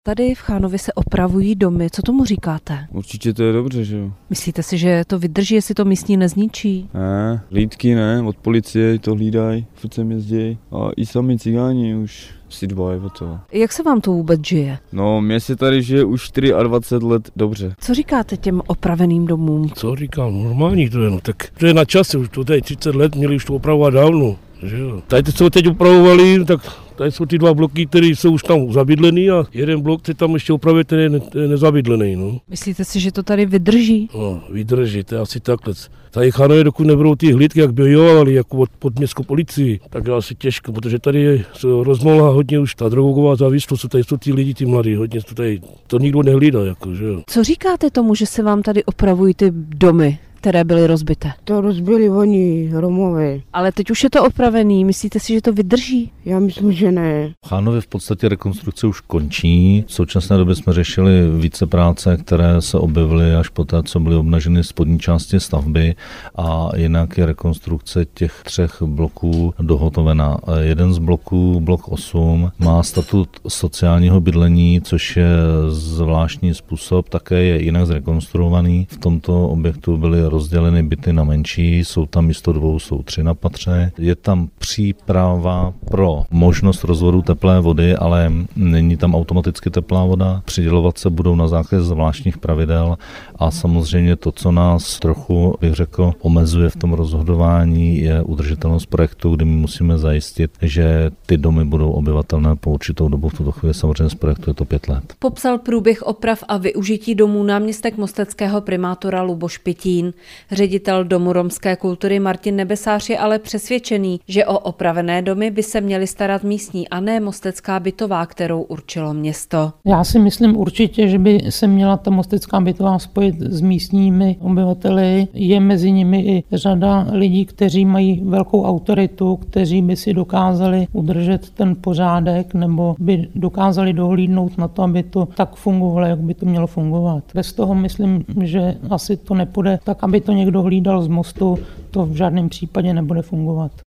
Tady v Chánově se opravují domy. Co tomu říkáte? Určitě to je dobře, že jo. Myslíte si, že to vydrží, jestli to místní nezničí? Ne, hlídky ne, od policie to hlídají, furt sem jezdí. A i sami cigáni už si dbají o to. Jak se vám to vůbec žije? No, mně se tady žije už 24 let dobře. Co říkáte těm opraveným domům? Co říkám, normální to je, no tak to je na čase, už to tady 30 let, měli už to opravovat dávno. Že jo. Tady co teď opravovali, tak tady jsou ty 2 bloky, které jsou už tam zabydlený a jeden blok se tam ještě opravuje, ten je nezabydlený. No. Myslíte si, že to tady vydrží? No, vydrží, to je asi takhle. Tady Chánově, dokud nebudou ty hlídky, jak bojovali, jako pod městskou policii, tak je asi těžko, protože tady se rozmohla hodně už ta drogová závislost, tady jsou ty lidi, ty mladí, hodně tady, to nikdo nehlídá, jako, že jo. Co říkáte tomu, že se vám tady opravují ty domy, které byly rozbité? To rozbili oni, Romové. Ale teď už je to opravený, myslíte si, že to vydrží? Já myslím, že ne. V Chánově v podstatě rekonstrukce už končí. V současné době jsme řešili více práce, které se objevily až poté, co byly obnaženy spodní části stavby, a jinak je rekonstrukce těch 3 bloků dohotovena. Jeden z bloků, blok 8, má statut sociálního bydlení, což je zvláštní způsob, také je jinak zrekonstruovaný. V tomto objektu byly rozděleny byty na menší, jsou tam místo 2, jsou 3 na patře. Je tam příprava pro možnost rozvodu teplé vody, ale není tam automaticky teplá voda. Přidělovat se budou na základě zvláštních pravidel a samozřejmě to, co nás trochu, bych řekl, omezuje v tom rozhodování, je udržitelnost projektu, kdy my musíme zajistit, že ty domy budou obyvatelné po určitou dobu. V tuto chvíli samozřejmě z projektu je to 5 let. Popsal průběh oprav a využití domů náměstek mosteckého primátora Luboš Pitín. Ředitel Domu romské kultury Martin Nebesář je ale přesvědčený, že o opravené domy by se měly starat místní a ne mostecká bytová, kterou určilo město. Já si myslím určitě, že by se měla ta mostecká bytová spojit s místními obyvateli. Je mezi nimi i řada lidí, kteří mají velkou autoritu, kteří by si dokázali udržet ten pořádek nebo by dokázali dohlídnout na to, aby to tak fungovalo, jak by to mělo fungovat. Bez toho myslím, že asi to nepůjde tak, aby to někdo hlídal z mostu, to v žádném případě nebude fungovat.